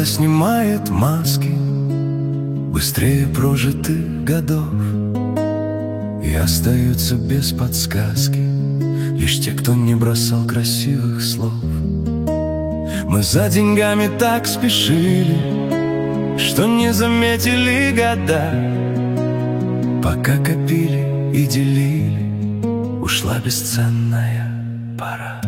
снимает маски быстрее прожитых годов, и остаются без подсказки лишь те, кто не бросал красивых слов. Мы за деньгами так спешили, что не заметили года. Пока копили и делили, ушла бесценная пора.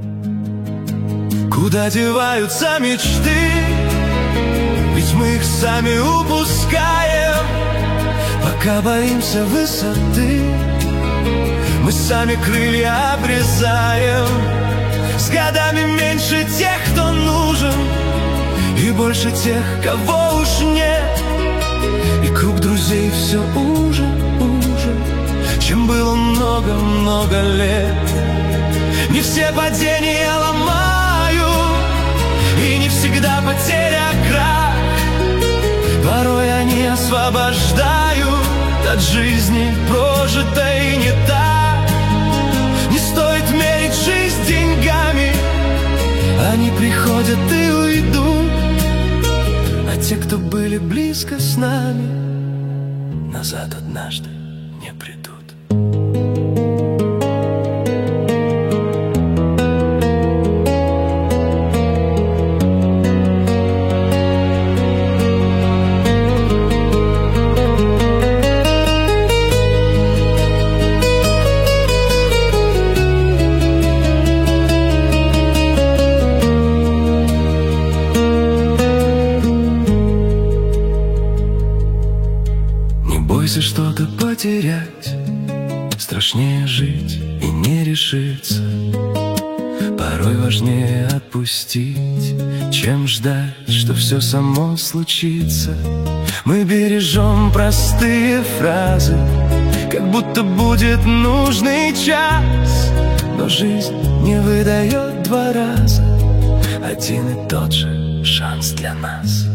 Куда деваются мечты? Ведь мы их сами упускаем. Пока боимся высоты, мы сами крылья обрезаем. С годами меньше тех, кто нужен, и больше тех, кого уж нет. И круг друзей все уже, чем было много-много лет. Не все падения ломаю, и не всегда потеря крах. Порой они освобождают от жизни, прожитой не так. Не стоит мерить жизнь деньгами, они приходят и уйдут. А те, кто были близко с нами, назад однажды не придут. Бойся что-то потерять, страшнее жить и не решиться. Порой важнее отпустить, чем ждать, что все само случится. Мы бережем простые фразы, как будто будет нужный час. Но жизнь не выдает два раза один и тот же шанс для нас.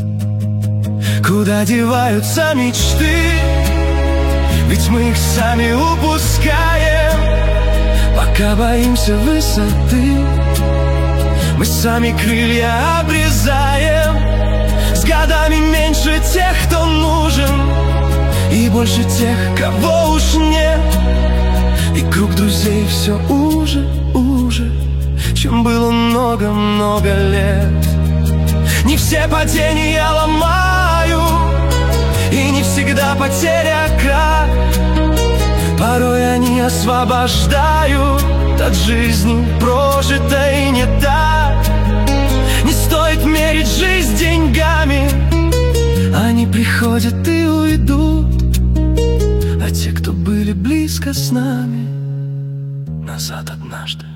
Куда деваются мечты? Ведь мы их сами упускаем. Пока боимся высоты, мы сами крылья обрезаем. С годами меньше тех, кто нужен, и больше тех, кого уж нет. И круг друзей все уже, чем было много-много лет. Не все падения ломаю, и не всегда потеря крах. Порой они освобождают от жизни, прожитой не так. Не стоит мерить жизнь деньгами, они приходят и уйдут. А те, кто были близко с нами, назад однажды